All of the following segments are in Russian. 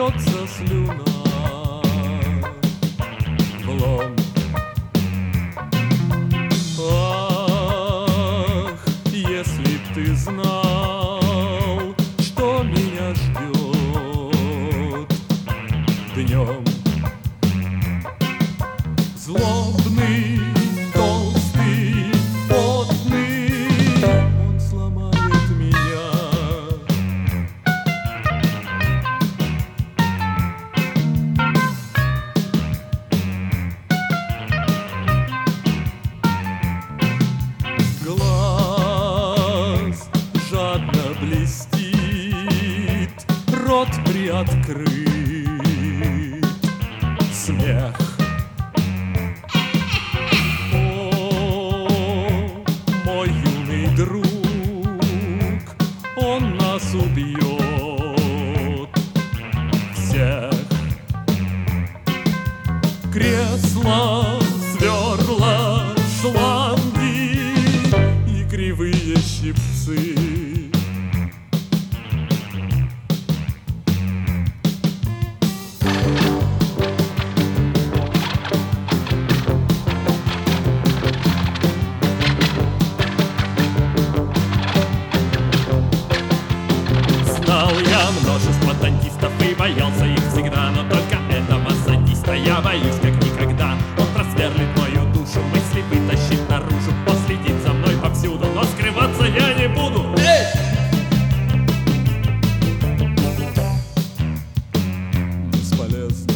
льется слюна в лом. Ах, если б ты знал, что меня ждет днем. Злобный, толстый, потный, он сломает меня. Глаз жадно блестит, рот приоткрыт, смех. Мой юный друг, он нас убьет всех. Кресла, сверла, шланги и кривые щипцы. Знал я множество дантистов и боялся их всегда, но только этого садиста я боюсь как никогда. Он просверлит мою душу, мысли вытащит наружу, последит за мной повсюду, но скрываться я не буду. Бесполезно.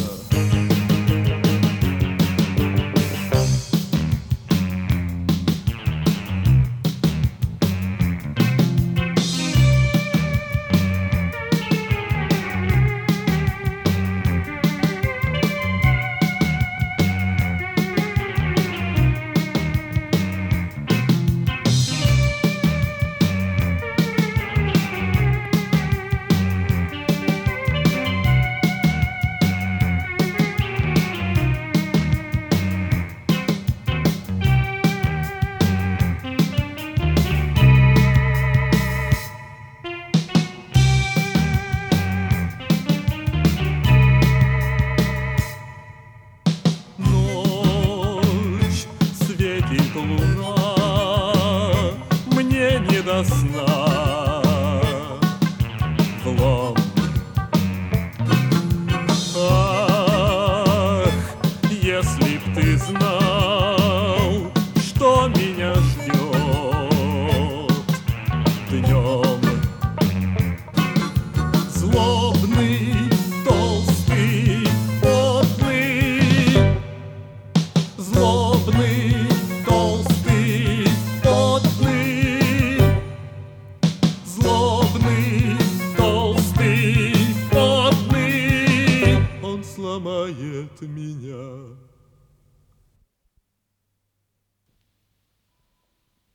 Светит луна, мне не до сна в лом. Ах, если б ты знал, что меня ждет днем.